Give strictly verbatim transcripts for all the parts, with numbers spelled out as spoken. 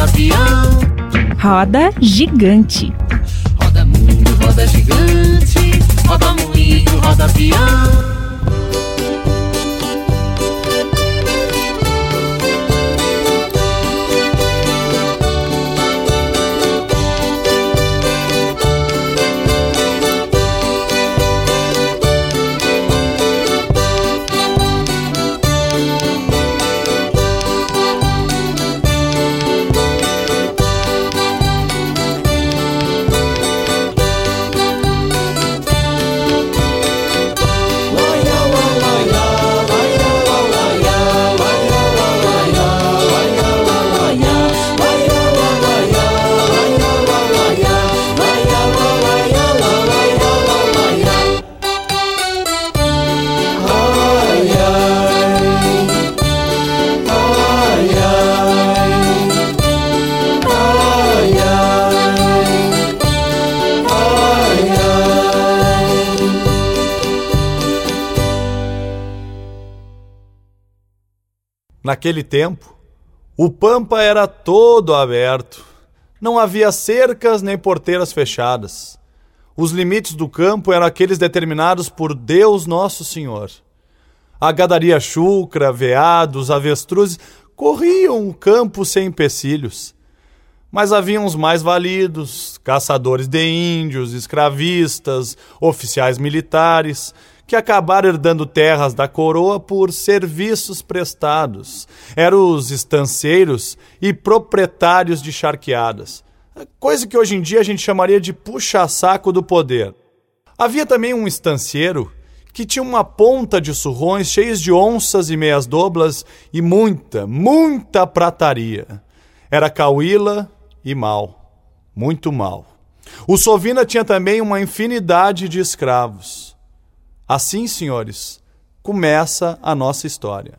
roda peão. Roda gigante. Roda mundo, roda gigante. Roda moinho, roda peão. Naquele tempo, o pampa era todo aberto. Não havia cercas nem porteiras fechadas. Os limites do campo eram aqueles determinados por Deus Nosso Senhor. A gadaria chucra, veados, avestruzes corriam o campo sem empecilhos. Mas havia uns mais validos, caçadores de índios, escravistas, oficiais militares, que acabaram herdando terras da coroa por serviços prestados. Eram os estancieiros e proprietários de charqueadas, coisa que hoje em dia a gente chamaria de puxa-saco do poder. Havia também um estancieiro que tinha uma ponta de surrões cheios de onças e meias doblas e muita, muita prataria. Era cauíla e mal, muito mal. O Sovina tinha também uma infinidade de escravos. Assim, senhores, começa a nossa história.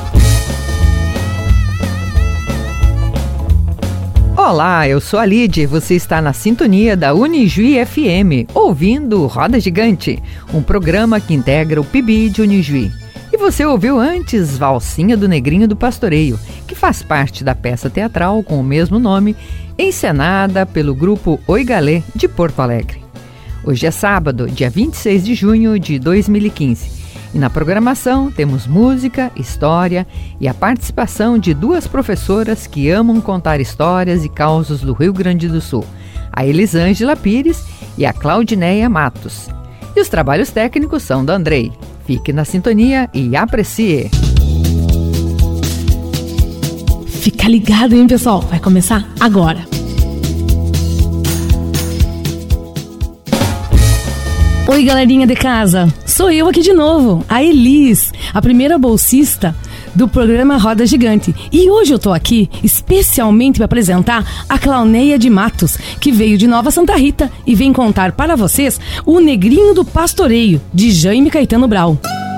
Olá, eu sou a Lídia e você está na sintonia da Unijuí F M, ouvindo Roda Gigante, um programa que integra o P I B de Unijuí. E você ouviu antes Valsinha do Negrinho do Pastoreio, que faz parte da peça teatral com o mesmo nome, encenada pelo grupo Oi Galê de Porto Alegre. Hoje é sábado, dia vinte e seis de junho de dois mil e quinze, e na programação temos música, história e a participação de duas professoras que amam contar histórias e causos do Rio Grande do Sul, a Elisângela Pires e a Claudineia Matos. E os trabalhos técnicos são da Andrei. Fique na sintonia e aprecie! Fica ligado, hein, pessoal? Vai começar agora! Oi, galerinha de casa, sou eu aqui de novo, a Elis, a primeira bolsista do programa Roda Gigante. E hoje eu tô aqui especialmente para apresentar a Claudineia de Matos, que veio de Nova Santa Rita e vem contar para vocês o Negrinho do Pastoreio, de Jaime Caetano Brau.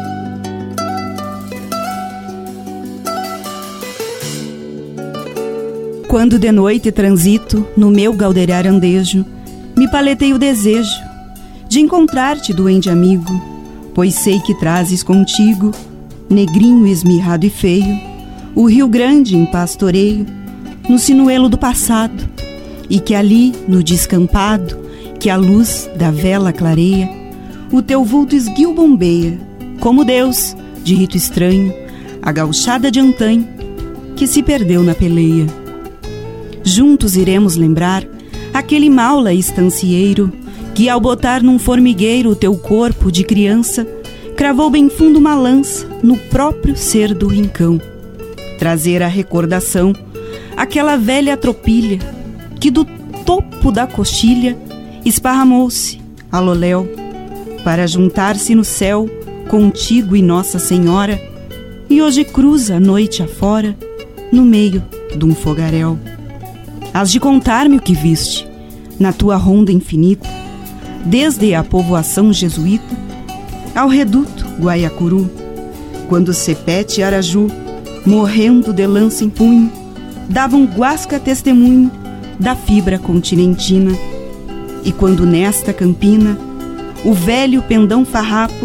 Quando de noite transito no meu galdear andejo, me paletei o desejo de encontrar-te, duende amigo, pois sei que trazes contigo, negrinho esmirrado e feio, o Rio Grande em pastoreio, no sinuelo do passado, e que ali, no descampado, que a luz da vela clareia, o teu vulto esguio bombeia, como Deus, de rito estranho, a gauchada de antanho, que se perdeu na peleia. Juntos iremos lembrar aquele maula estancieiro, que ao botar num formigueiro o teu corpo de criança, cravou bem fundo uma lança no próprio ser do rincão. Trazer à recordação aquela velha tropilha que do topo da coxilha esparramou-se, aloléu, para juntar-se no céu contigo e Nossa Senhora, e hoje cruza a noite afora no meio de um fogaréu. Hás de contar-me o que viste na tua ronda infinita, desde a povoação jesuíta ao reduto Guaiacuru, quando Cepete e Araju, morrendo de lança em punho, davam guasca testemunho da fibra continentina, e quando nesta campina o velho pendão farrapo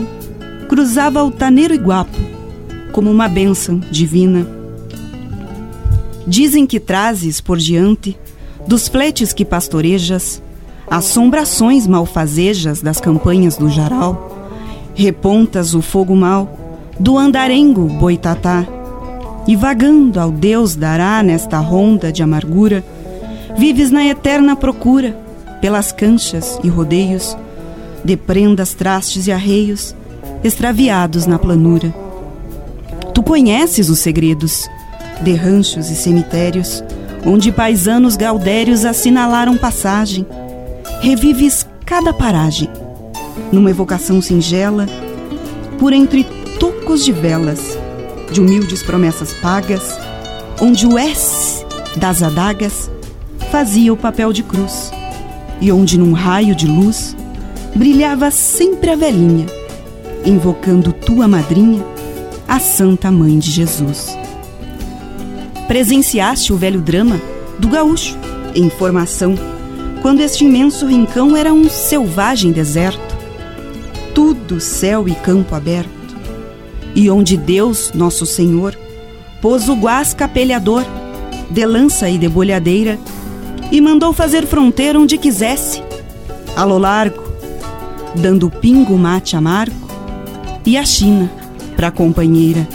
cruzava altaneiro e guapo como uma bênção divina. Dizem que trazes por diante dos fletes que pastorejas, assombrações malfazejas das campanhas do Jaral, repontas o fogo mal do andarengo boitatá, e vagando ao Deus dará nesta ronda de amargura, vives na eterna procura pelas canchas e rodeios de prendas, trastes e arreios extraviados na planura. Tu conheces os segredos de ranchos e cemitérios, onde paisanos gaudérios assinalaram passagem. Revives cada paragem numa evocação singela, por entre tocos de velas, de humildes promessas pagas, onde o S das adagas fazia o papel de cruz, e onde num raio de luz brilhava sempre a velhinha, invocando tua madrinha, a Santa Mãe de Jesus. Presenciaste o velho drama do gaúcho em formação, quando este imenso rincão era um selvagem deserto, tudo céu e campo aberto, e onde Deus, nosso Senhor, pôs o guás capelhador, de lança e de bolhadeira, e mandou fazer fronteira onde quisesse, a lo largo, dando pingo mate amargo, e a China pra companheira.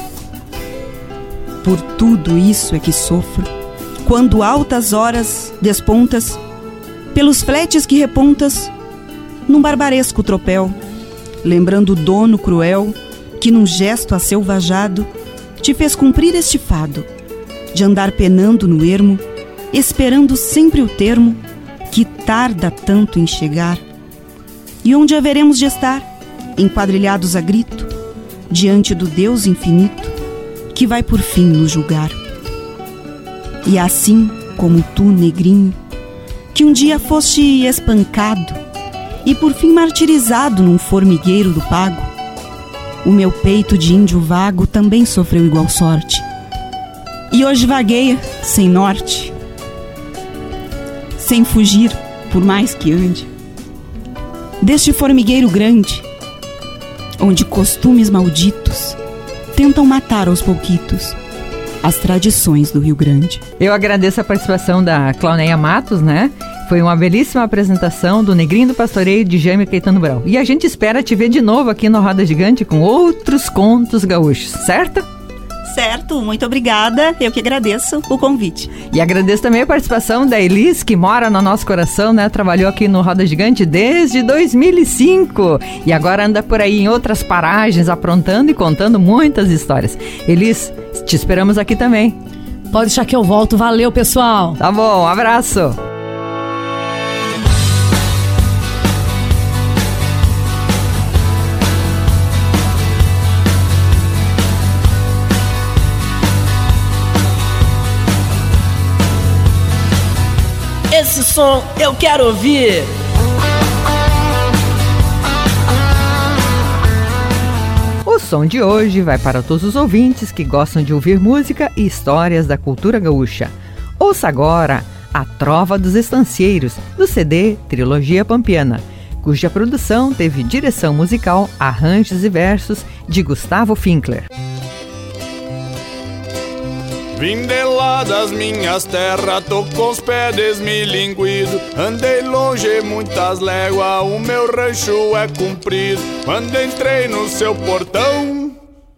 Por tudo isso é que sofro, quando altas horas despontas, pelos fletes que repontas, num barbaresco tropel, lembrando o dono cruel, que num gesto acelvajado, te fez cumprir este fado, de andar penando no ermo, esperando sempre o termo, que tarda tanto em chegar, e onde haveremos de estar, enquadrilhados a grito, diante do Deus infinito, que vai por fim nos julgar. E assim como tu, negrinho, que um dia foste espancado e por fim martirizado num formigueiro do pago, o meu peito de índio vago também sofreu igual sorte, e hoje vagueia sem norte, sem fugir por mais que ande, deste formigueiro grande, onde costumes malditos tentam matar aos pouquitos as tradições do Rio Grande. Eu agradeço a participação da Clauneia Matos, né? Foi uma belíssima apresentação do Negrinho do Pastoreio de Jaime Caetano Brau. E a gente espera te ver de novo aqui no Roda Gigante com outros contos gaúchos, certo? Certo, muito obrigada. Eu que agradeço o convite. E agradeço também a participação da Elis, que mora no nosso coração, né? Trabalhou aqui no Roda Gigante desde dois mil e cinco e agora anda por aí em outras paragens, aprontando e contando muitas histórias. Elis, te esperamos aqui também. Pode deixar que eu volto. Valeu, pessoal. Tá bom, um abraço. Esse som eu quero ouvir. O som de hoje vai para todos os ouvintes que gostam de ouvir música e histórias da cultura gaúcha. Ouça agora A Trova dos Estancieiros, do C D Trilogia Pampiana, cuja produção teve direção musical, arranjos e versos de Gustavo Finkler. Vim de lá das minhas terras, tô com os pés desmilinguidos. Andei longe muitas léguas, o meu rancho é comprido. Quando entrei no seu portão,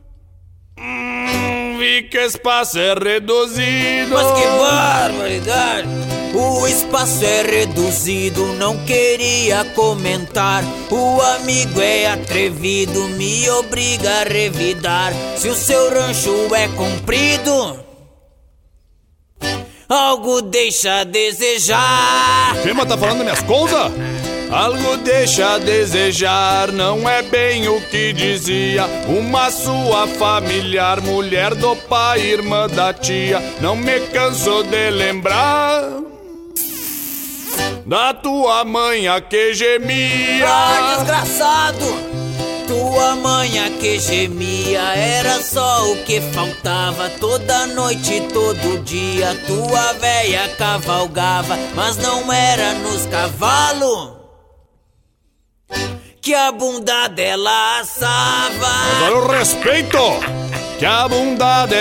hum, vi que espaço é reduzido. Mas que barbaridade! O espaço é reduzido, não queria comentar. O amigo é atrevido, me obriga a revidar. Se o seu rancho é comprido, algo deixa a desejar. Quem tá falando minhas coisas? Algo deixa a desejar, não é bem o que dizia uma sua familiar, mulher do pai, irmã da tia. Não me canso de lembrar da tua mãe a que gemia. Ah, desgraçado! Tua mãe a que gemia era só o que faltava. Toda noite, todo dia, tua véia cavalgava, mas não era nos cavalos que a bunda dela assava. Mas olha o respeito que a bunda dela